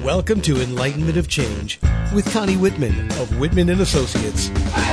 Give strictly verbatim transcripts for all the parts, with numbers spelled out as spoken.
Welcome to Enlightenment of Change with Connie Whitman of Whitman and Associates.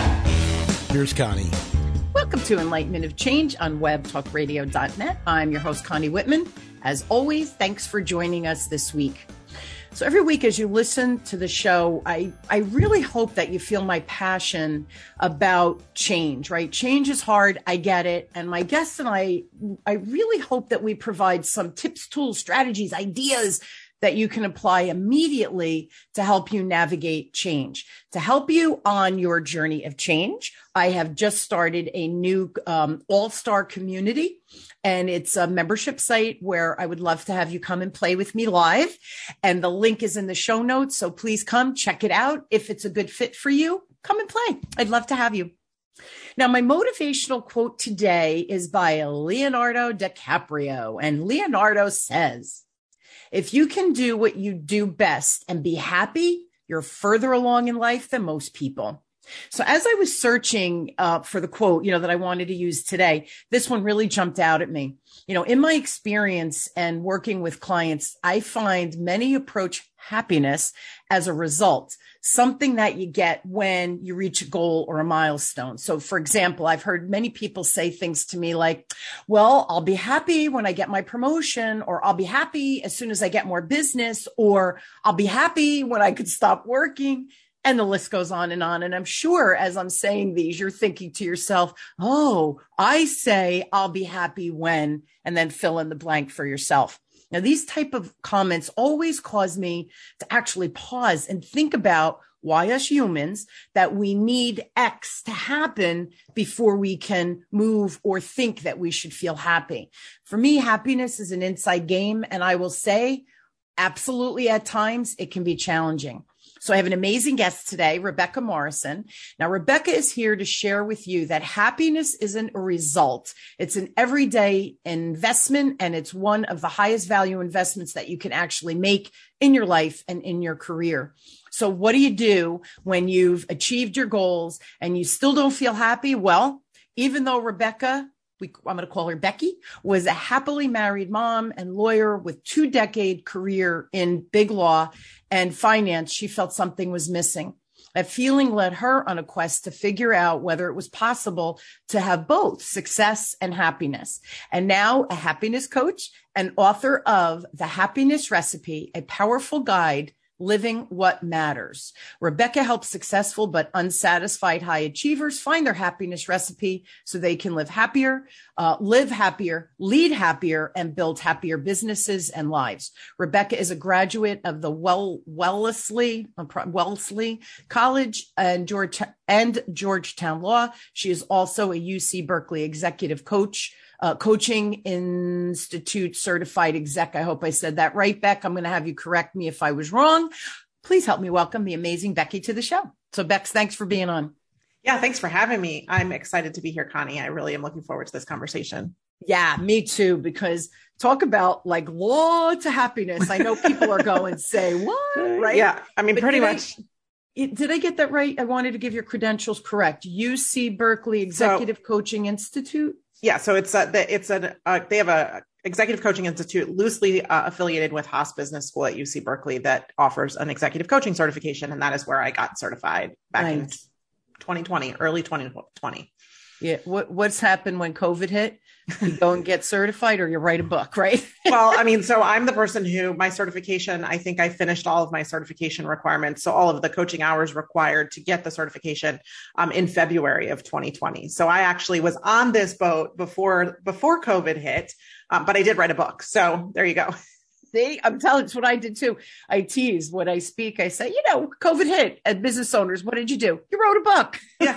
Here's Connie. Welcome to Enlightenment of Change on web talk radio dot net. I'm your host, Connie Whitman. As always, thanks for joining us this week. So every week as you listen to the show, I, I really hope that you feel my passion about change, right? Change is hard. I get it. And my guests and I, I really hope that we provide some tips, tools, strategies, ideas that you can apply immediately to help you navigate change. To help you on your journey of change, I have just started a new um, all-star community, and it's a membership site where I would love to have you come and play with me live. And the link is in the show notes, so please come check it out. If it's a good fit for you, come and play. I'd love to have you. Now, my motivational quote today is by Leonardo DiCaprio, and Leonardo says, "If you can do what you do best and be happy, you're further along in life than most people." So as I was searching uh, for the quote, you know, that I wanted to use today, this one really jumped out at me. You know, in my experience and working with clients, I find many approach happiness as a result, something that you get when you reach a goal or a milestone. So for example, I've heard many people say things to me like, well, I'll be happy when I get my promotion, or I'll be happy as soon as I get more business, or I'll be happy when I could stop working. And the list goes on and on. And I'm sure as I'm saying these, you're thinking to yourself, oh, I say I'll be happy when, and then fill in the blank for yourself. Now, these type of comments always cause me to actually pause and think about why us humans that we need X to happen before we can move or think that we should feel happy. For me, happiness is an inside game. And I will say, absolutely, at times, it can be challenging. So I have an amazing guest today, Rebecca Morrison. Now, Rebecca is here to share with you that happiness isn't a result. It's an everyday investment, and it's one of the highest value investments that you can actually make in your life and in your career. So what do you do when you've achieved your goals and you still don't feel happy? Well, even though Rebecca, We, I'm going to call her Becky, was a happily married mom and lawyer with two decade career in big law and finance, she felt something was missing. That feeling led her on a quest to figure out whether it was possible to have both success and happiness. And now a happiness coach and author of The Happiness Recipe, a powerful guide living what matters. Rebecca helps successful but unsatisfied high achievers find their happiness recipe so they can live happier, uh, live happier, lead happier, and build happier businesses and lives. Rebecca is a graduate of the well, Wellesley, Wellesley College and George and Georgetown Law. She is also a U C Berkeley executive coach, Uh, Coaching Institute certified exec. I hope I said that right, Beck. I'm going to have you correct me if I was wrong. Please help me welcome the amazing Becky to the show. So Bex, thanks for being on. Yeah, thanks for having me. I'm excited to be here, Connie. I really am looking forward to this conversation. Yeah, me too, because talk about like law to happiness. I know people are going to say, what? Right? Yeah, I mean, but pretty did much. I, did I get that right? I wanted to give your credentials correct. U C Berkeley Executive so, Coaching Institute. Yeah, so it's a, it's an uh, they have a executive coaching institute loosely uh, affiliated with Haas Business School at U C Berkeley that offers an executive coaching certification, and that is where I got certified back nice. in twenty twenty, early twenty twenty. Yeah, what what's happened when COVID hit? You go and get certified, or you write a book, right? Well, I mean, so I'm the person who my certification, I think I finished all of my certification requirements. So all of the coaching hours required to get the certification um, in February of twenty twenty. So I actually was on this boat before, before COVID hit, um, but I did write a book. So there you go. See, I'm telling you, it's what I did too. I tease when I speak. I say, you know, COVID hit at business owners. What did you do? You wrote a book. Yeah.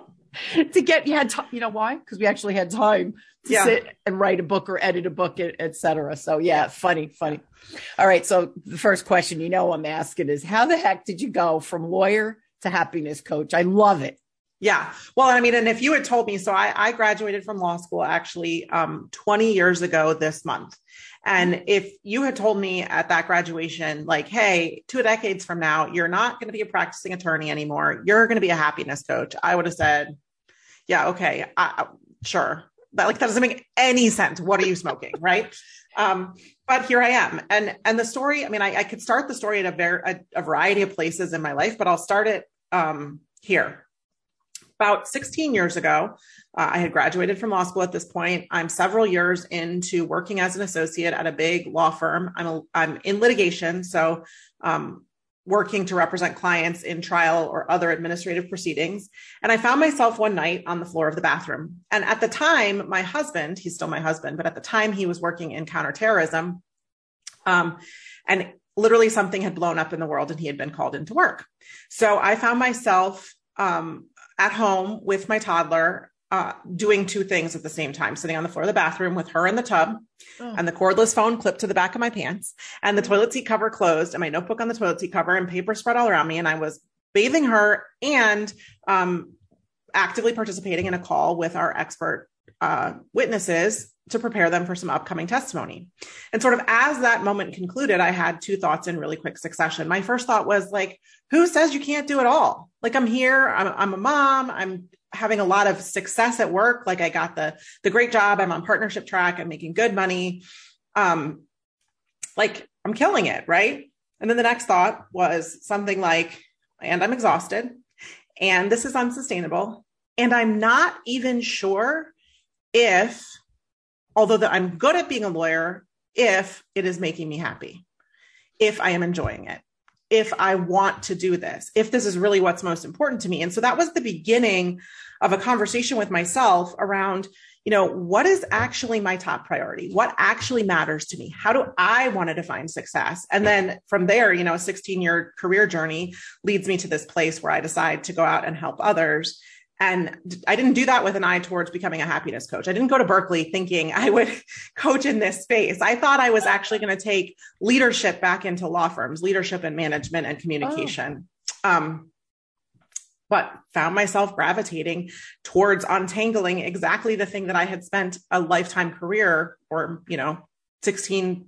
to get, you had time, you know why? Because we actually had time to yeah. sit and write a book or edit a book, et cetera. So yeah, funny, funny. All right. So the first question, you know, I'm asking is, how the heck did you go from lawyer to happiness coach? I love it. Yeah. Well, I mean, and if you had told me, so I, I graduated from law school actually um, twenty years ago this month. And if you had told me at that graduation, like, hey, two decades from now, you're not going to be a practicing attorney anymore. You're going to be a happiness coach. I would have said, yeah, okay, I, sure. That, like, that doesn't make any sense. What are you smoking? Right. Um, but here I am. And, and the story, I mean, I, I could start the story at a, ver- a, a variety of places in my life, but I'll start it um, here. About sixteen years ago, uh, I had graduated from law school at this point. I'm several years into working as an associate at a big law firm. I'm, a, I'm in litigation. So, um, working to represent clients in trial or other administrative proceedings. And I found myself one night on the floor of the bathroom. And at the time, my husband, he's still my husband, but at the time he was working in counterterrorism. Um, and literally something had blown up in the world and he had been called into work. So I found myself um, at home with my toddler, Uh, doing two things at the same time, sitting on the floor of the bathroom with her in the tub oh. and the cordless phone clipped to the back of my pants and the toilet seat cover closed and my notebook on the toilet seat cover and paper spread all around me. And I was bathing her and um, actively participating in a call with our expert uh, witnesses to prepare them for some upcoming testimony. And sort of as that moment concluded, I had two thoughts in really quick succession. My first thought was like, who says you can't do it all? Like I'm here, I'm, I'm a mom, I'm having a lot of success at work. Like I got the, the great job. I'm on partnership track. I'm making good money. Um, like I'm killing it. Right. And then the next thought was something like, and I'm exhausted and this is unsustainable. And I'm not even sure if, although that I'm good at being a lawyer, if it is making me happy, if I am enjoying it, if I want to do this, if this is really what's most important to me. And so that was the beginning of a conversation with myself around, you know, what is actually my top priority? What actually matters to me? How do I want to define success? And then from there, you know, a sixteen year career journey leads me to this place where I decide to go out and help others. And I didn't do that with an eye towards becoming a happiness coach. I didn't go to Berkeley thinking I would coach in this space. I thought I was actually going to take leadership back into law firms, leadership and management and communication. Oh. Um, but found myself gravitating towards untangling exactly the thing that I had spent a lifetime career or, you know, sixteen,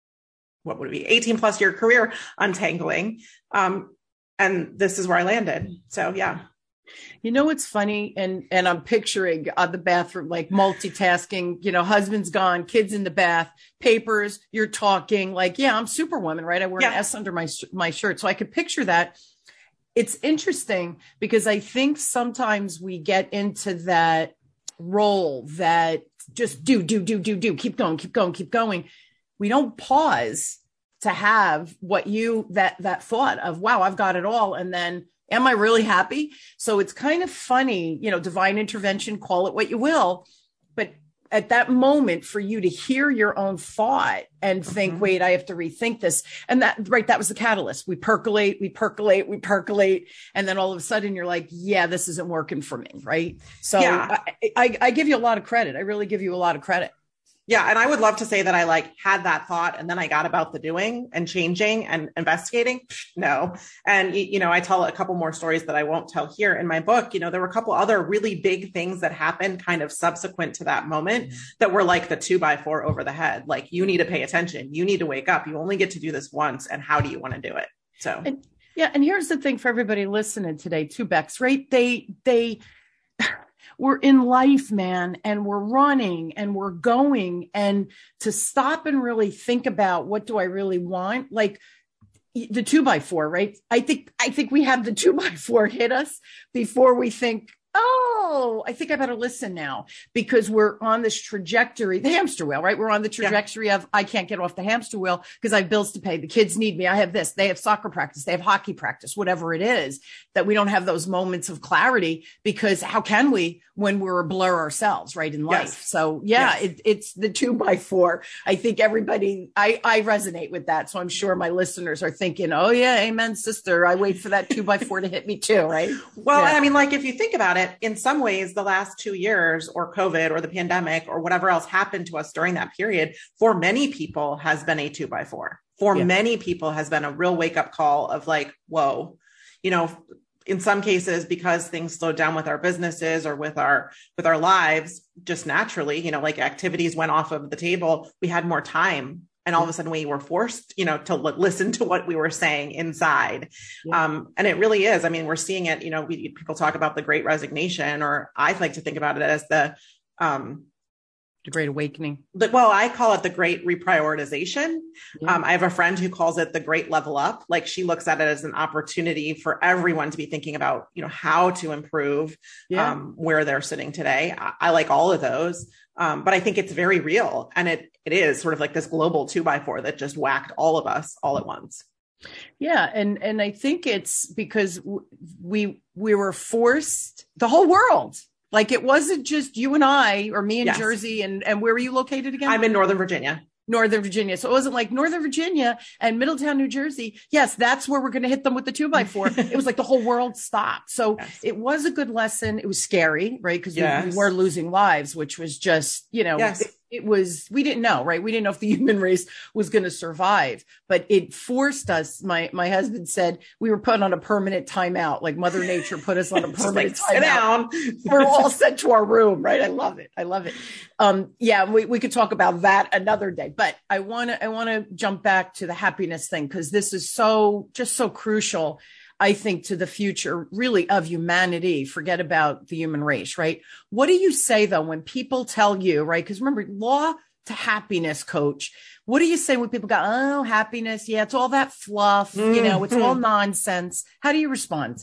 what would it be, eighteen plus year career untangling. Um, and this is where I landed. So, yeah. You know, what's funny. And, and I'm picturing uh, the bathroom, like multitasking, you know, husband's gone, kids in the bath, papers, you're talking like, yeah, I'm Superwoman, right? I wear yeah. an S under my, my shirt. So I could picture that. It's interesting because I think sometimes we get into that role that just do, do, do, do, do, keep going, keep going, keep going. We don't pause to have what you, that, that thought of, wow, I've got it all. And then am I really happy? So it's kind of funny, you know, divine intervention, call it what you will. But at that moment for you to hear your own thought and think, mm-hmm. wait, I have to rethink this. And that, right, that was the catalyst. We percolate, we percolate, we percolate. And then all of a sudden you're like, yeah, this isn't working for me. Right. So yeah. I, I, I give you a lot of credit. I really give you a lot of credit. Yeah. And I would love to say that I like had that thought and then I got about the doing and changing and investigating. No. And, you know, I tell a couple more stories that I won't tell here in my book. You know, there were a couple other really big things that happened kind of subsequent to that moment mm-hmm. that were like the two by four over the head. Like you need to pay attention. You need to wake up. You only get to do this once. And how do you want to do it? So, and, yeah. And here's the thing for everybody listening today too, Bex, right? They, they, we're in life, man, and we're running and we're going, and to stop and really think about what do I really want? Like the two by four, right? I think, I think we have the two by four hit us before we think, oh, I think I better listen now, because we're on this trajectory, the hamster wheel, right? We're on the trajectory yeah. of, I can't get off the hamster wheel because I have bills to pay. The kids need me. I have this, they have soccer practice, they have hockey practice, whatever it is, that we don't have those moments of clarity, because how can we when we're a blur ourselves, right, in life? Yes. So yeah, yes. it, it's the two by four. I think everybody, I, I resonate with that. So I'm sure my listeners are thinking, oh yeah, amen, sister. I wait for that two by four to hit me too, right? Well, yeah. I mean, like if you think about it, in some ways, the last two years or COVID or the pandemic or whatever else happened to us during that period, for many people has been a two by four. For yeah. many people has been a real wake up call of like, whoa, you know, in some cases, because things slowed down with our businesses or with our, with our lives, just naturally, you know, like activities went off of the table, we had more time. And all of a sudden we were forced, you know, to l- listen to what we were saying inside. Yeah. Um, and it really is. I mean, we're seeing it, you know, we, people talk about the Great Resignation, or I like to think about it as the, um, The Great Awakening. But, well, I call it the Great Reprioritization. Yeah. Um, I have a friend who calls it the Great Level Up. Like, she looks at it as an opportunity for everyone to be thinking about, you know, how to improve Yeah. um, where they're sitting today. I, I like all of those. Um, but I think it's very real. And it it is sort of like this global two by four that just whacked all of us all at once. Yeah. And, and I think it's because w- we, we were forced, the whole world, like it wasn't just you and I or me in Yes. Jersey. And, and where were you located again? I'm in Northern Virginia. Northern Virginia. So it wasn't like Northern Virginia and Middletown, New Jersey. Yes, that's where we're going to hit them with the two by four. It was like the whole world stopped. So Yes. it was a good lesson. It was scary, right? Because Yes. we, we were losing lives, which was just, you know, Yes. it, it was, we didn't know, right? We didn't know if the human race was going to survive, but it forced us. My, my husband said we were put on a permanent timeout, like Mother Nature put us on a Just permanent like, sit timeout. down. We're all sent to our room, right? I love it. I love it. Um, yeah, we, we could talk about that another day, but I want to, I want to jump back to the happiness thing, because this is so, just so crucial, I think, to the future really of humanity. Forget about the human race, right? What do you say though, when people tell you, right? Because remember, law to happiness coach. What do you say when people go, oh, happiness? Yeah, it's all that fluff, mm-hmm. you know, it's all nonsense. How do you respond?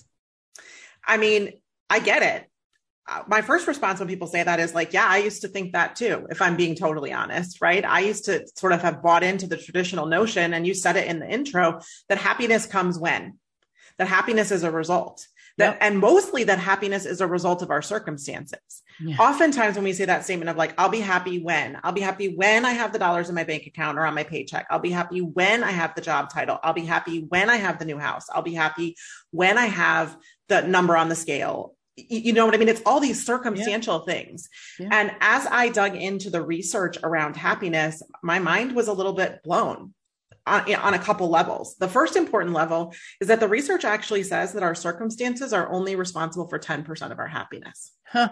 I mean, I get it. Uh, my first response when people say that is like, yeah, I used to think that too, if I'm being totally honest, right? I used to sort of have bought into the traditional notion, and you said it in the intro, that happiness comes when, that happiness is a result. That, yep. And mostly that happiness is a result of our circumstances. Yeah. Oftentimes when we say that statement of like, I'll be happy when, I'll be happy when I have the dollars in my bank account or on my paycheck. I'll be happy when I have the job title. I'll be happy when I have the new house. I'll be happy when I have the number on the scale. You know what I mean? It's all these circumstantial yeah. things. Yeah. And as I dug into the research around happiness, my mind was a little bit blown. On, on a couple levels. The first important level is that the research actually says that our circumstances are only responsible for ten percent of our happiness. Huh.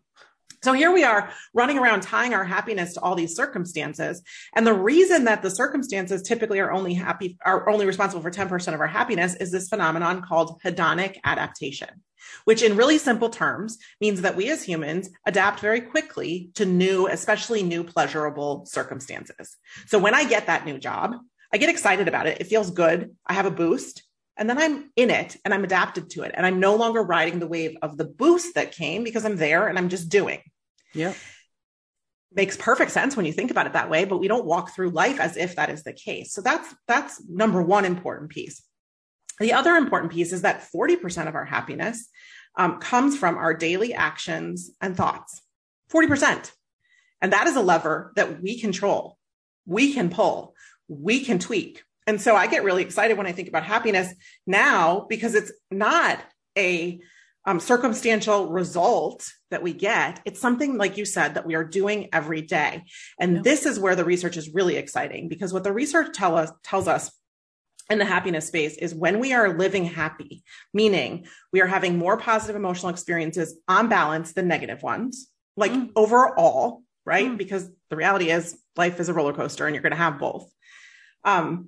So here we are running around tying our happiness to all these circumstances. And the reason that the circumstances typically are only happy, are only responsible for ten percent of our happiness is this phenomenon called hedonic adaptation, which in really simple terms means that we as humans adapt very quickly to new, especially new pleasurable circumstances. So when I get that new job, I get excited about it. It feels good. I have a boost, and then I'm in it and I'm adapted to it. And I'm no longer riding the wave of the boost that came because I'm there and I'm just doing. Yeah. Makes perfect sense when you think about it that way, but we don't walk through life as if that is the case. So that's, that's number one important piece. The other important piece is that forty percent of our happiness um, comes from our daily actions and thoughts, forty percent. And that is a lever that we control. We can pull. We can tweak. And so I get really excited when I think about happiness now, because it's not a um, circumstantial result that we get. It's something, like you said, that we are doing every day. And yeah. This is where the research is really exciting, because what the research tell us, tells us in the happiness space is when we are living happy, meaning we are having more positive emotional experiences on balance than negative ones, like mm. overall, right? Mm. Because the reality is life is a roller coaster and you're going to have both. Um,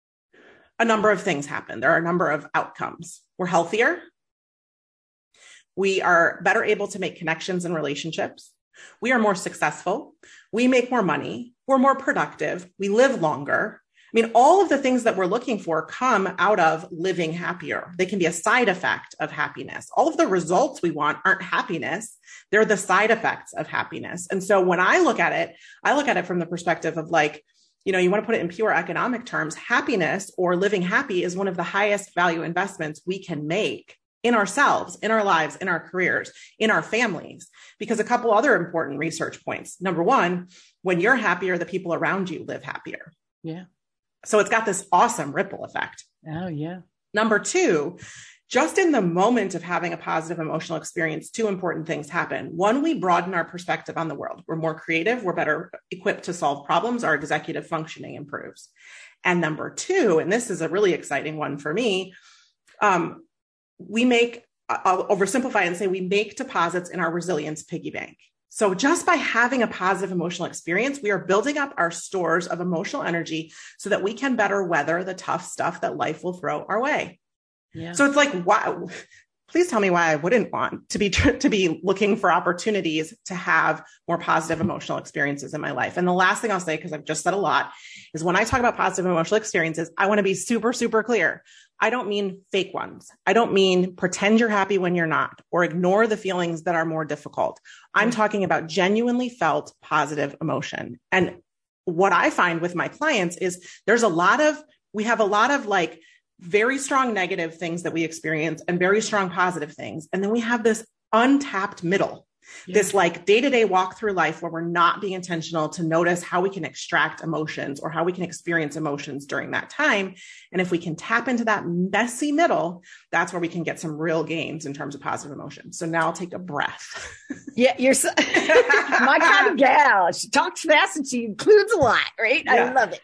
a number of things happen. There are a number of outcomes. We're healthier. We are better able to make connections and relationships. We are more successful. We make more money. We're more productive. We live longer. I mean, all of the things that we're looking for come out of living happier. They can be a side effect of happiness. All of the results we want aren't happiness. They're the side effects of happiness. And so when I look at it, I look at it from the perspective of like, you know, you want to put it in pure economic terms, happiness or living happy is one of the highest value investments we can make in ourselves, in our lives, in our careers, in our families, because a couple other important research points. Number one, when you're happier, the people around you live happier. Yeah. So it's got this awesome ripple effect. Oh, yeah. Number two, just in the moment of having a positive emotional experience, two important things happen. One, we broaden our perspective on the world. We're more creative. We're better equipped to solve problems. Our executive functioning improves. And number two, and this is a really exciting one for me, um, we make, I'll oversimplify and say we make deposits in our resilience piggy bank. So just by having a positive emotional experience, we are building up our stores of emotional energy so that we can better weather the tough stuff that life will throw our way. Yeah. So it's like, wow, please tell me why I wouldn't want to be, to be looking for opportunities to have more positive emotional experiences in my life. And the last thing I'll say, because I've just said a lot, is when I talk about positive emotional experiences, I want to be super, super clear. I don't mean fake ones. I don't mean pretend you're happy when you're not, or ignore the feelings that are more difficult. I'm talking about genuinely felt positive emotion. And what I find with my clients is there's a lot of, we have a lot of like very strong negative things that we experience and very strong positive things. And then we have this untapped middle, yeah. this like day-to-day walk through life where we're not being intentional to notice how we can extract emotions or how we can experience emotions during that time. And if we can tap into that messy middle, that's where we can get some real gains in terms of positive emotions. So now I'll take a breath. Yeah, you're so, my kind of gal. She talks fast and she includes a lot, right? Yeah. I love it.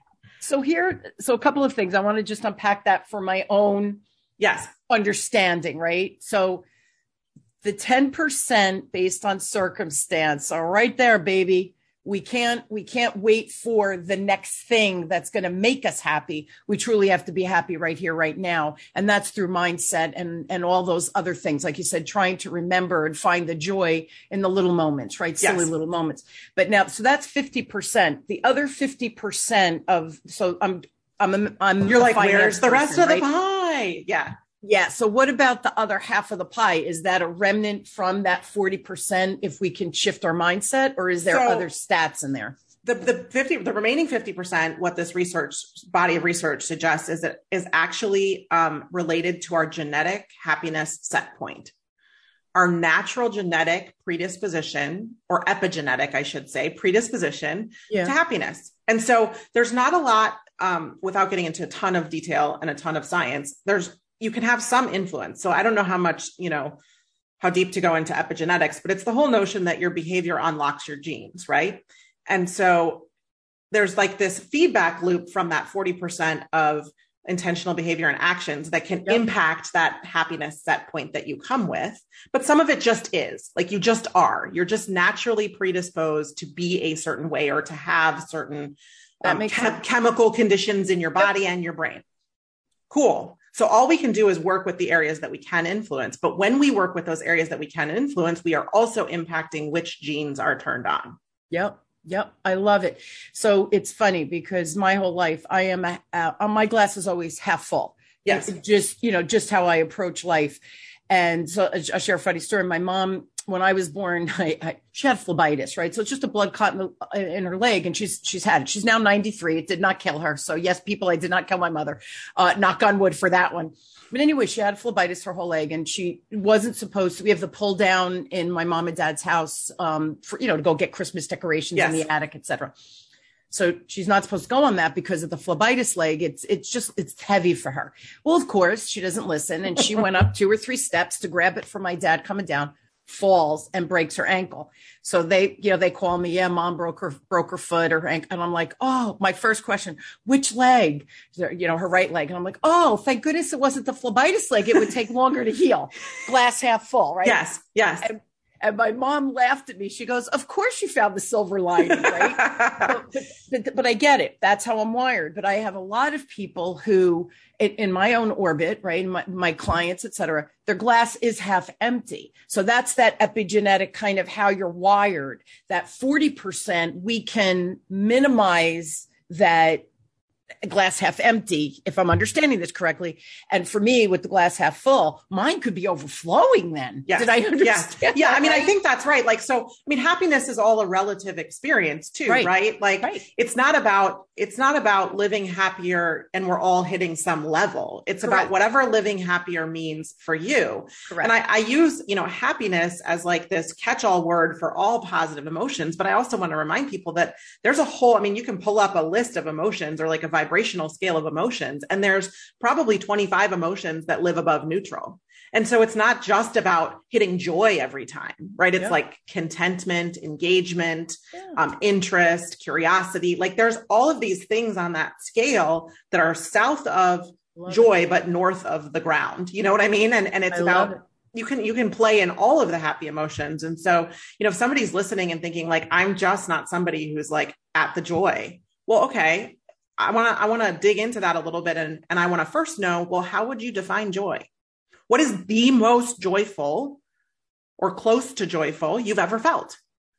So here, so a couple of things. I want to just unpack that for my own yes understanding, right? So the ten percent based on circumstance are right there, baby. We can't, we can't wait for the next thing that's going to make us happy. We truly have to be happy right here, right now. And that's through mindset and, and all those other things. Like you said, trying to remember and find the joy in the little moments, right? Silly yes. little moments. But now, so that's fifty percent. The other fifty percent of, so I'm, I'm, I'm, you're like, where's the rest person, of the right? pie? Yeah. Yeah. So what about the other half of the pie? Is that a remnant from that forty percent if we can shift our mindset, or is there so other stats in there? The, the fifty, the remaining fifty percent, what this research body of research suggests is that is actually um, related to our genetic happiness set point, our natural genetic predisposition, or epigenetic, I should say, predisposition yeah. to happiness. And so there's not a lot, um, without getting into a ton of detail and a ton of science, there's you can have some influence. So I don't know how much, you know, how deep to go into epigenetics, but it's the whole notion that your behavior unlocks your genes, right? And so there's like this feedback loop from that forty percent of intentional behavior and actions that can yep. impact that happiness set point that you come with. But some of it just is like, you just are, you're just naturally predisposed to be a certain way or to have certain that um, makes chem- chemical conditions in your body yep. and your brain. Cool. So all we can do is work with the areas that we can influence. But when we work with those areas that we can influence, we are also impacting which genes are turned on. Yep. Yep. I love it. So it's funny because my whole life, I am, a, uh, my glass is always half full. Yes. It, just, you know, just how I approach life. And so I'll share a funny story. My mom, when I was born, I, I, she had phlebitis, right? So it's just a blood clot in, the, in her leg, and she's she's had it. She's now ninety-three. It did not kill her. So yes, people, I did not kill my mother. Uh, knock on wood for that one. But anyway, she had phlebitis her whole leg, and she wasn't supposed to. We have the pull down in my mom and dad's house, um, for you know to go get Christmas decorations yes. in the attic, et cetera. So she's not supposed to go on that because of the phlebitis leg. It's it's just it's heavy for her. Well, of course, she doesn't listen, and she went up two or three steps to grab it from my dad coming down, falls and breaks her ankle. So they, you know, they call me, yeah, mom broke her, broke her foot or ankle. And I'm like, oh, my first question, which leg? You know, her right leg. And I'm like, oh, thank goodness it wasn't the phlebitis leg. It would take longer to heal. Glass half full, right? Yes. Yes. And, and my mom laughed at me. She goes, of course you found the silver lining, right? but, but, but, but I get it. That's how I'm wired. But I have a lot of people who, in, in my own orbit, right, my, my clients, et cetera, their glass is half empty. So that's that epigenetic kind of how you're wired. That forty percent, we can minimize that glass half empty, if I'm understanding this correctly. And for me, with the glass half full, mine could be overflowing then. Yes. Did I understand? Yeah. yeah. I mean, I think that's right. Like, so, I mean, happiness is all a relative experience too, right? right? Like right. it's not about, it's not about living happier and we're all hitting some level. It's Correct. About whatever living happier means for you. Correct. And I, I use, you know, happiness as like this catch-all word for all positive emotions. But I also want to remind people that there's a whole, I mean, you can pull up a list of emotions or like a vibrational scale of emotions, and there's probably twenty-five emotions that live above neutral. And so it's not just about hitting joy every time, right? It's yeah. like contentment, engagement, yeah. um, interest, curiosity. Like there's all of these things on that scale that are south of love joy, it. But north of the ground. You know what I mean? And and it's I about it. you can you can play in all of the happy emotions. And so, you know, if somebody's listening and thinking like, I'm just not somebody who's like at the joy. Well, okay. I want to, I want to dig into that a little bit. And, and I want to first know, well, how would you define joy? What is the most joyful or close to joyful you've ever felt?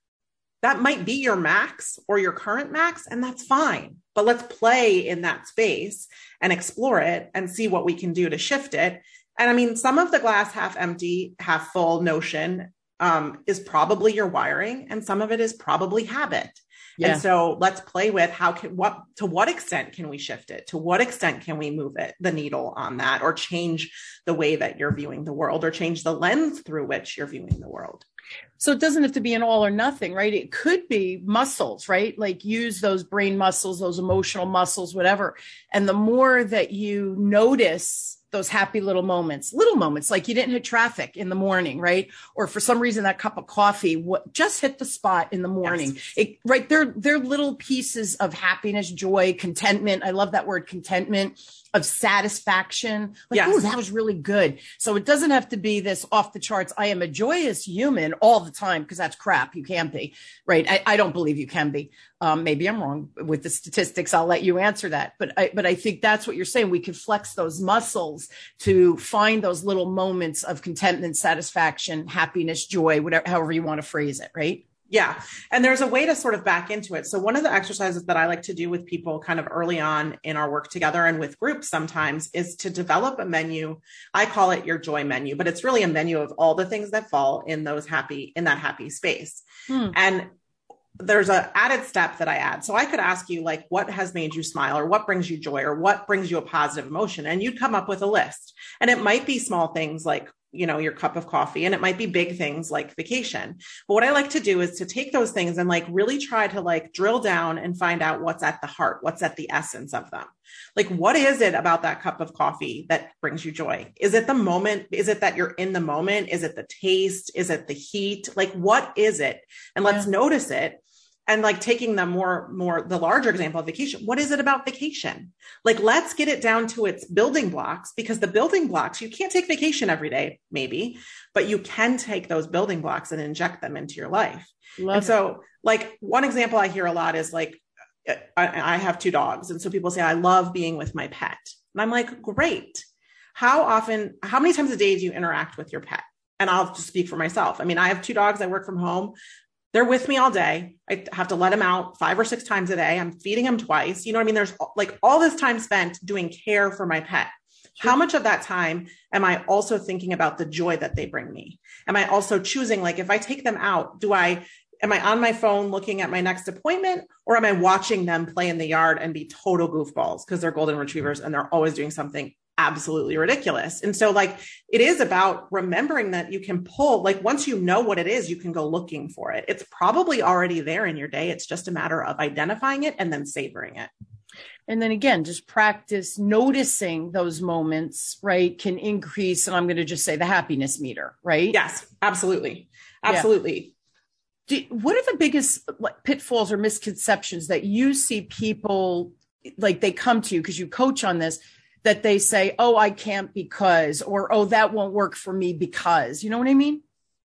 That might be your max or your current max, and that's fine. But let's play in that space and explore it and see what we can do to shift it. And I mean, some of the glass half empty, half full notion um, is probably your wiring, and some of it is probably habit. Yeah. And so let's play with how can, what, to what extent can we shift it? To what extent can we move it, the needle on that, or change the way that you're viewing the world, or change the lens through which you're viewing the world? So it doesn't have to be an all or nothing, right? It could be muscles, right? Like use those brain muscles, those emotional muscles, whatever. And the more that you notice those happy little moments, little moments, like you didn't hit traffic in the morning, right? Or for some reason, that cup of coffee what, just hit the spot in the morning, yes. it, right? They're, they're little pieces of happiness, joy, contentment. I love that word, contentment, of satisfaction. Like, yes. Oh, that was really good. So it doesn't have to be this off the charts. I am a joyous human all the time, because that's crap. You can't be, right? I, I don't believe you can be. Um, maybe I'm wrong with the statistics. I'll let you answer that. But I, but I think that's what you're saying. We can flex those muscles to find those little moments of contentment, satisfaction, happiness, joy, whatever, however you want to phrase it, right? Yeah. And there's a way to sort of back into it. So one of the exercises that I like to do with people kind of early on in our work together and with groups sometimes is to develop a menu. I call it your joy menu, but it's really a menu of all the things that fall in those happy, in that happy space. Hmm. And there's an added step that I add. So I could ask you, like, what has made you smile, or what brings you joy, or what brings you a positive emotion? And you'd come up with a list. And it might be small things like, you know, your cup of coffee, and it might be big things like vacation. But what I like to do is to take those things and like really try to like drill down and find out what's at the heart, what's at the essence of them. Like, what is it about that cup of coffee that brings you joy? Is it the moment? Is it that you're in the moment? Is it the taste? Is it the heat? Like, what is it? And let's yeah. notice it. And like taking the more, more, the larger example of vacation, what is it about vacation? Like, let's get it down to its building blocks, because the building blocks, you can't take vacation every day, maybe, but you can take those building blocks and inject them into your life. Love and it. So like one example I hear a lot is like, I, I have two dogs. And so people say, I love being with my pet. And I'm like, great. How often, how many times a day do you interact with your pet? And I'll just speak for myself. I mean, I have two dogs. I work from home. They're with me all day. I have to let them out five or six times a day. I'm feeding them twice. You know what I mean? There's like all this time spent doing care for my pet. Sure. How much of that time am I also thinking about the joy that they bring me? Am I also choosing, like, if I take them out, do I, am I on my phone looking at my next appointment, or am I watching them play in the yard and be total goofballs because they're golden retrievers and they're always doing something absolutely ridiculous? And so like, it is about remembering that you can pull, like, once you know what it is, you can go looking for it. It's probably already there in your day. It's just a matter of identifying it and then savoring it. And then again, just practice noticing those moments, right? Can increase, and I'm going to just say the happiness meter, right? Yes, absolutely. Absolutely. Yeah. Do, what are the biggest like, pitfalls or misconceptions that you see people, like they come to you because you coach on this, that they say, oh, I can't because, or, oh, that won't work for me because, you know what I mean?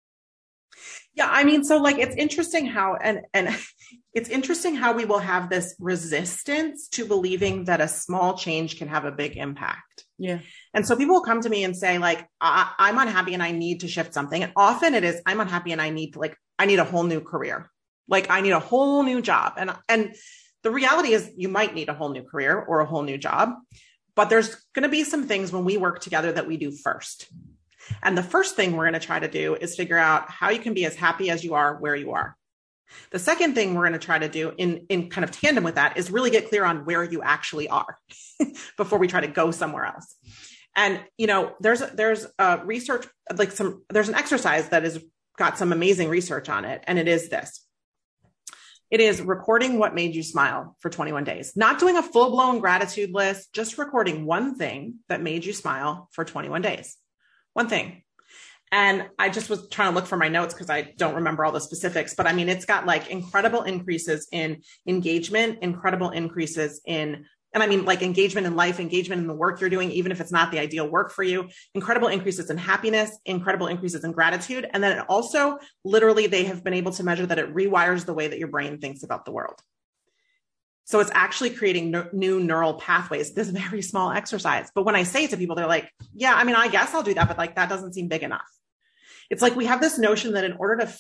Yeah. I mean, so like, it's interesting how, and, and it's interesting how we will have this resistance to believing that a small change can have a big impact. Yeah. And so people will come to me and say like, I, I'm unhappy and I need to shift something. And often it is, I'm unhappy and I need to like, I need a whole new career. Like I need a whole new job. And, and the reality is you might need a whole new career or a whole new job. But there's going to be some things when we work together that we do first. And the first thing we're going to try to do is figure out how you can be as happy as you are where you are. The second thing we're going to try to do in, in kind of tandem with that is really get clear on where you actually are before we try to go somewhere else. And, you know, there's, there's a research, like some, there's an exercise that has got some amazing research on it. And it is this. It is recording what made you smile for twenty-one days, not doing a full blown gratitude list, just recording one thing that made you smile for twenty-one days, one thing. And I just was trying to look for my notes because I don't remember all the specifics, but I mean, it's got like incredible increases in engagement, incredible increases in, and I mean like engagement in life, engagement in the work you're doing, even if it's not the ideal work for you, incredible increases in happiness, incredible increases in gratitude. And then it also literally, they have been able to measure that it rewires the way that your brain thinks about the world. So it's actually creating n- new neural pathways, this very small exercise. But when I say it to people, they're like, yeah, I mean, I guess I'll do that, but like, that doesn't seem big enough. It's like, we have this notion that in order to f-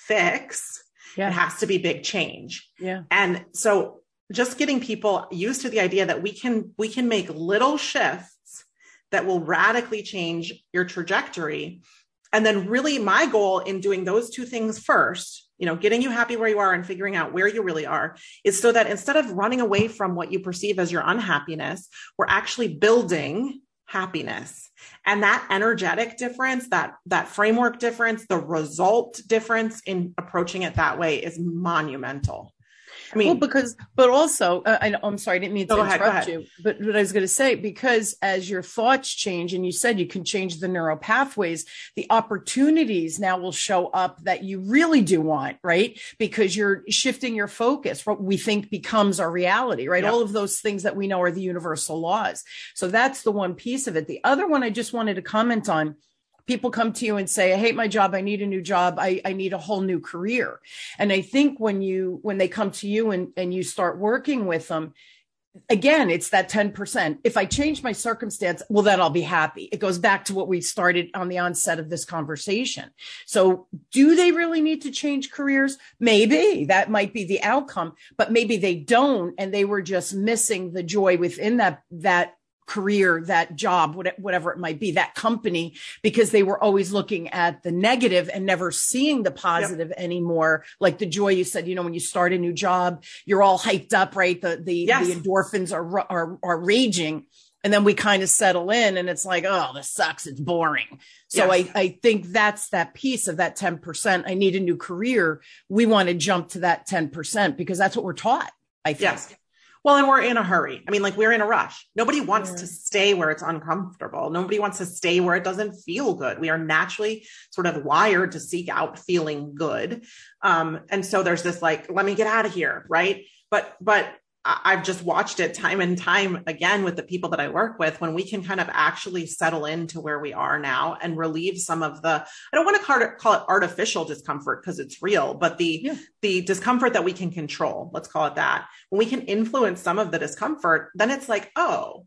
fix, yeah. it has to be big change. Yeah. And so just getting people used to the idea that we can, we can make little shifts that will radically change your trajectory. And then really my goal in doing those two things first, you know, getting you happy where you are and figuring out where you really are, is so that instead of running away from what you perceive as your unhappiness, we're actually building happiness. And that energetic difference, that, that framework difference, the result difference in approaching it that way is monumental. I mean, well, because, but also, uh, I, I'm sorry, I didn't mean to go ahead, interrupt you, but what I was going to say, because as your thoughts change, and you said you can change the neural pathways, the opportunities now will show up that you really do want, right? Because you're shifting your focus. What we think becomes our reality, right? Yep. All of those things that we know are the universal laws. So that's the one piece of it. The other one I just wanted to comment on. People come to you and say, I hate my job. I need a new job. I, I need a whole new career. And I think when you, when they come to you and, and you start working with them, again, it's that ten percent. If I change my circumstance, well, then I'll be happy. It goes back to what we started on the onset of this conversation. So do they really need to change careers? Maybe that might be the outcome, but maybe they don't. And they were just missing the joy within that, that career, that job, whatever it might be, that company, because they were always looking at the negative and never seeing the positive yep. anymore. Like the joy you said, you know, when you start a new job, you're all hyped up, right? The, the, yes. the endorphins are, are, are raging. And then we kind of settle in and it's like, oh, this sucks. It's boring. So yes. I, I think that's that piece of that ten percent. I need a new career. We want to jump to that ten percent because that's what we're taught, I think. Yes. Well, and we're in a hurry. I mean, like we're in a rush. Nobody wants yeah. to stay where it's uncomfortable. Nobody wants to stay where it doesn't feel good. We are naturally sort of wired to seek out feeling good. Um, and so there's this like, let me get out of here. Right. But, but I've just watched it time and time again with the people that I work with, when we can kind of actually settle into where we are now and relieve some of the, I don't want to call it, call it artificial discomfort because it's real, but the, yeah. the discomfort that we can control, let's call it that. When we can influence some of the discomfort, then it's like, oh,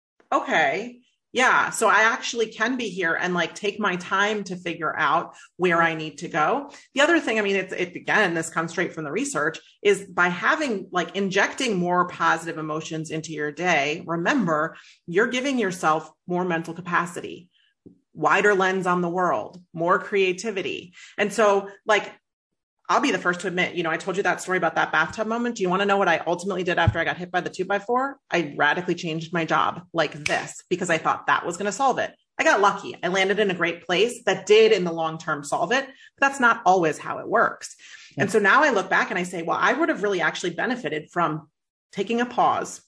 okay. Yeah. So I actually can be here and like take my time to figure out where I need to go. The other thing, I mean, it's, it, again, this comes straight from the research, is by having like injecting more positive emotions into your day. Remember, you're giving yourself more mental capacity, wider lens on the world, more creativity. And so like, I'll be the first to admit, you know, I told you that story about that bathtub moment. Do you want to know what I ultimately did after I got hit by the two by four? I radically changed my job like this because I thought that was going to solve it. I got lucky. I landed in a great place that did in the long term solve it, but that's not always how it works. Yeah. And so now I look back and I say, well, I would have really actually benefited from taking a pause,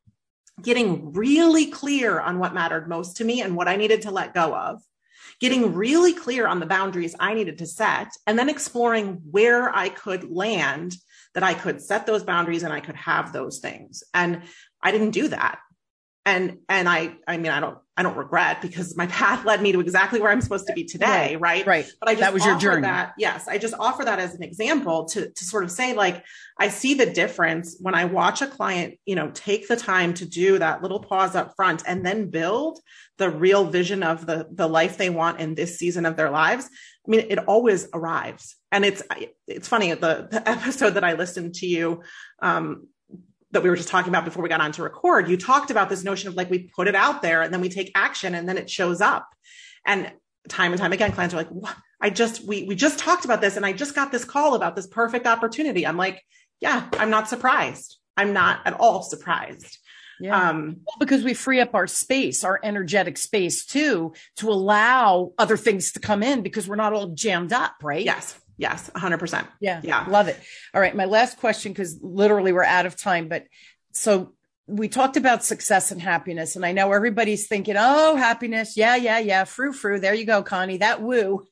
getting really clear on what mattered most to me and what I needed to let go of, getting really clear on the boundaries I needed to set, and then exploring where I could land, that I could set those boundaries and I could have those things. And I didn't do that. And, and I, I mean, I don't, I don't regret, because my path led me to exactly where I'm supposed to be today. Right. Right. right. But I just that was your journey. That, yes. I just offer that as an example to, to sort of say, like, I see the difference when I watch a client, you know, take the time to do that little pause up front and then build the real vision of the, the life they want in this season of their lives. I mean, it always arrives. And it's, it's funny, the, the episode that I listened to you, um, that we were just talking about before we got on to record, you talked about this notion of like, we put it out there and then we take action and then it shows up. And time and time again, clients are like, what? I just, we, we just talked about this and I just got this call about this perfect opportunity. I'm like, yeah, I'm not surprised. I'm not at all surprised. Yeah. Um, well, because we free up our space, our energetic space too, to allow other things to come in, because we're not all jammed up, right? Yes. Yes. A hundred percent. Yeah. Yeah. Love it. All right. My last question, because literally we're out of time, but so we talked about success and happiness, and I know everybody's thinking, oh, happiness. Yeah. Yeah. Yeah. Frou frou. There you go, Connie, that woo.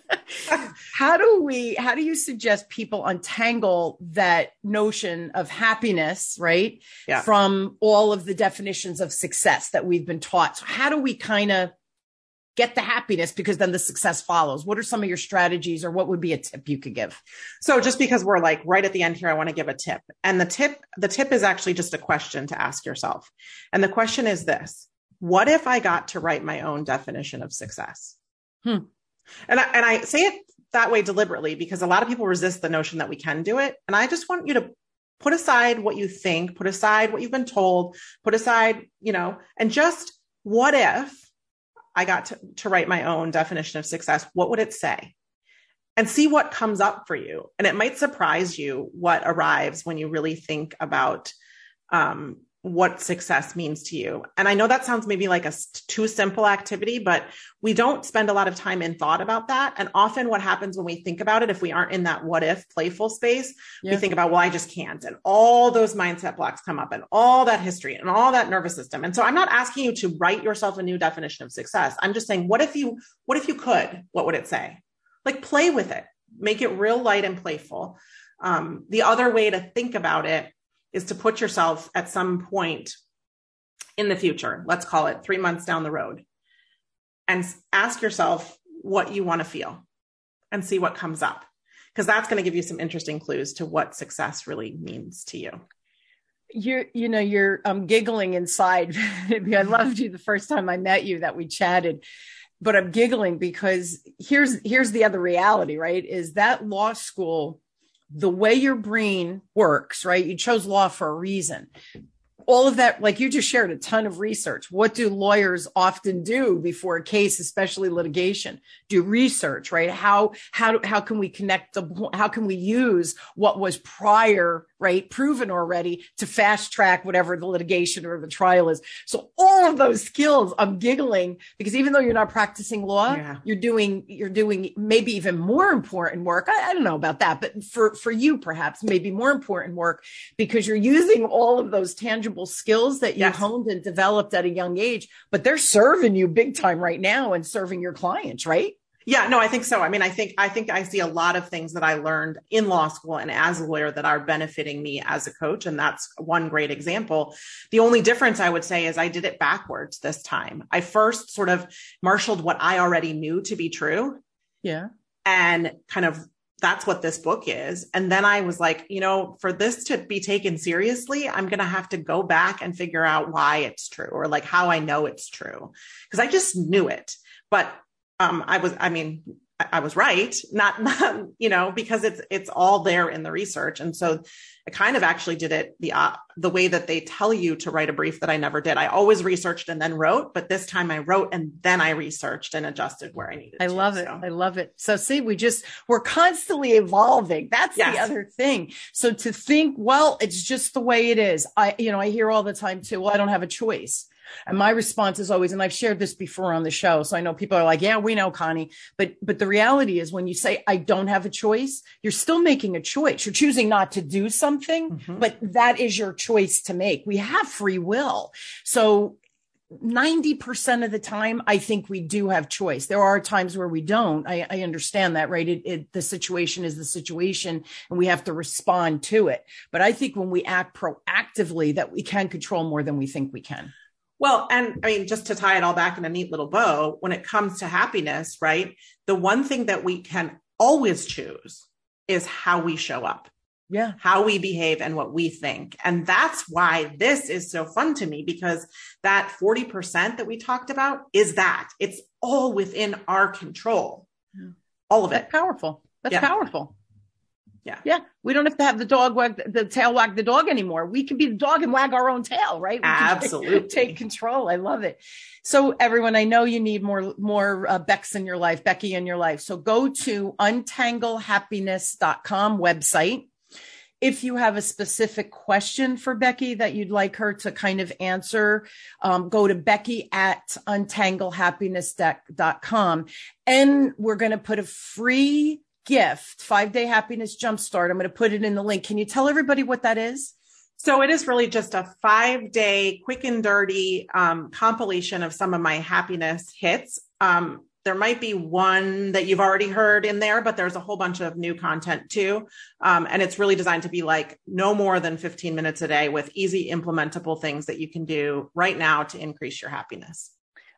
How do we, how do you suggest people untangle that notion of happiness, right? Yeah. From all of the definitions of success that we've been taught? So how do we kind of get the happiness because then the success follows? What are some of your strategies, or what would be a tip you could give? So just because we're like right at the end here, I want to give a tip. And the tip, the tip is actually just a question to ask yourself. And the question is this: what if I got to write my own definition of success? Hmm. And I, and I say it that way deliberately because a lot of people resist the notion that we can do it. And I just want you to put aside what you think, put aside what you've been told, put aside, you know, and just what if I got to, to write my own definition of success? What would it say? And see what comes up for you. And it might surprise you what arrives when you really think about um, what success means to you. And I know that sounds maybe like a too simple activity, but we don't spend a lot of time in thought about that. And often what happens when we think about it, if we aren't in that what if playful space, yeah. we think about, well, I just can't. And all those mindset blocks come up and all that history and all that nervous system. And so I'm not asking you to write yourself a new definition of success. I'm just saying, what if you, what if you could, what would it say? Like, play with it, make it real light and playful. Um, the other way to think about it is to put yourself at some point in the future, let's call it three months down the road, and ask yourself what you want to feel and see what comes up. Because that's going to give you some interesting clues to what success really means to you. You're, you know, you're um, giggling inside. I loved you the first time I met you that we chatted, but I'm giggling because here's, here's the other reality, right? Is that law school, the way your brain works, right? You chose law for a reason. All of that, like you just shared a ton of research. What do lawyers often do before a case, especially litigation? Do research, right? How, how, how can we connect the, how can we use what was prior, right, proven already to fast track whatever the litigation or the trial is? So all of those skills, I'm giggling because even though you're not practicing law, yeah. you're doing, you're doing maybe even more important work. I, I don't know about that, but for, for you, perhaps maybe more important work because you're using all of those tangible skills that you yes. honed and developed at a young age, but they're serving you big time right now and serving your clients, right? Yeah, no, I think so. I mean, I think, I think I see a lot of things that I learned in law school and as a lawyer that are benefiting me as a coach. And that's one great example. The only difference I would say is I did it backwards this time. I first sort of marshaled what I already knew to be true. Yeah. And kind of, that's what this book is. And then I was like, you know, for this to be taken seriously, I'm going to have to go back and figure out why it's true, or like how I know it's true. Because I just knew it. But um, I was, I mean, I, I was right, not, not, you know, because it's, it's all there in the research. And so I kind of actually did it the, uh, the way that they tell you to write a brief that I never did. I always researched and then wrote, but this time I wrote and then I researched and adjusted where I needed I to. love it. So. I love it. So see, we just, we're constantly evolving. That's yes. the other thing. So to think, well, it's just the way it is. I, you know, I hear all the time too, well, I don't have a choice. And my response is always, and I've shared this before on the show, so I know people are like, yeah, we know, Connie, but, but the reality is when you say, I don't have a choice, you're still making a choice. You're choosing not to do something, mm-hmm. but that is your choice to make. We have free will. So ninety percent of the time, I think we do have choice. There are times where we don't. I, I understand that, right? It, it, the situation is the situation and we have to respond to it. But I think when we act proactively, that we can control more than we think we can. Well, and I mean, just to tie it all back in a neat little bow, when it comes to happiness, right? The one thing that we can always choose is how we show up. Yeah. How we behave and what we think. And that's why this is so fun to me, because that forty percent that we talked about is that it's all within our control. Yeah. All of it. That's powerful. That's yeah. powerful. Yeah. Yeah. We don't have to have the dog wag the tail wag the dog anymore. We can be the dog and wag our own tail, right? We Absolutely. Take, take control. I love it. So everyone, I know you need more, more uh, Becks in your life, Becky in your life. So go to untangle happiness dot com website. If you have a specific question for Becky that you'd like her to kind of answer, um, go to Becky at untangle happiness dot com. And we're going to put a free gift, five-day happiness jumpstart. I'm going to put it in the link. Can you tell everybody what that is? So it is really just a five-day quick and dirty um, compilation of some of my happiness hits. Um, there might be one that you've already heard in there, but there's a whole bunch of new content too. Um, and it's really designed to be like no more than fifteen minutes a day with easy implementable things that you can do right now to increase your happiness.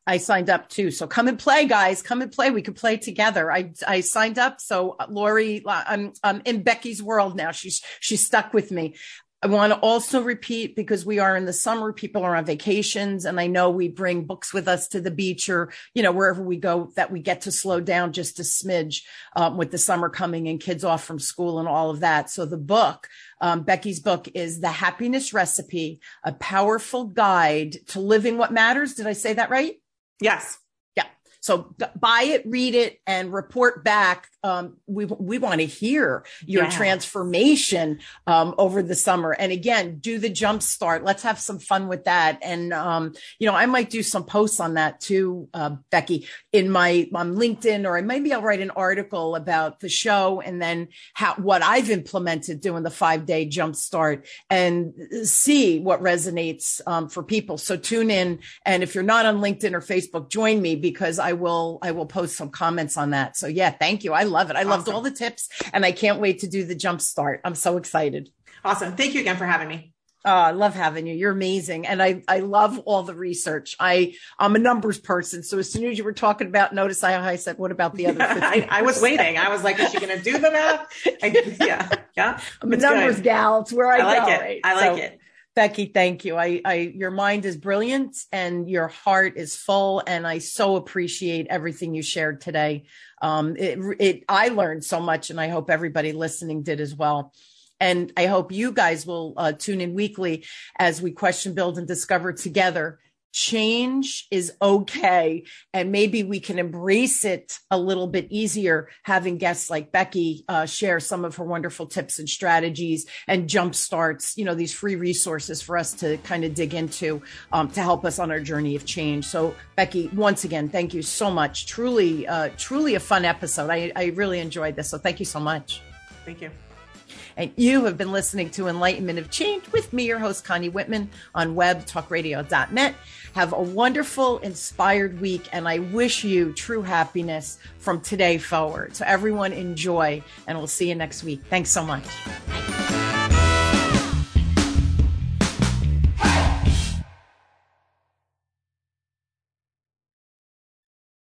I signed up too. So come and play, guys. Come and play. We could play together. I I signed up. So Lori, I'm I'm in Becky's world now. She's she's stuck with me. I want to also repeat, because we are in the summer, people are on vacations, and I know we bring books with us to the beach or, you know, wherever we go, that we get to slow down just a smidge um, with the summer coming and kids off from school and all of that. So the book, um, Becky's book, is The Happiness Recipe, a powerful guide to living what matters. Did I say that right? Yes. Yeah. So buy it, read it, and report back. Um, we we want to hear your yeah. transformation um, over the summer. And again, do the jump start. Let's have some fun with that. And, um, you know, I might do some posts on that too, uh, Becky, in my on LinkedIn, or maybe I'll write an article about the show and then how what I've implemented doing the five day jump start, and see what resonates um, for people. So tune in. And if you're not on LinkedIn or Facebook, join me, because I will I will post some comments on that. So yeah, thank you. I love it. I awesome. loved all the tips, and I can't wait to do the jump start. I'm so excited. Awesome. Thank you again for having me. Oh, I love having you. You're amazing. And I, I love all the research. I, I'm a numbers person. So as soon as you were talking about notice, I, I said, what about the other fifty percent? I, I was waiting. I was like, is she going to do the math? I, yeah. Yeah. I'm a numbers good. gal. It's where I, I like go. It. Right? I like so, it. Becky, thank you. I, I, your mind is brilliant and your heart is full. And I so appreciate everything you shared today. Um, it, it, I learned so much, and I hope everybody listening did as well. And I hope you guys will uh, tune in weekly as we question, build, and discover together. Change is okay. And maybe we can embrace it a little bit easier, having guests like Becky uh, share some of her wonderful tips and strategies and jump starts, you know, these free resources for us to kind of dig into um, to help us on our journey of change. So Becky, once again, thank you so much. Truly, uh, truly a fun episode. I, I really enjoyed this. So thank you so much. Thank you. And you have been listening to Enlightenment of Change with me, your host, Connie Whitman, on web talk radio dot net. Have a wonderful, inspired week, and I wish you true happiness from today forward. So everyone enjoy, and we'll see you next week. Thanks so much.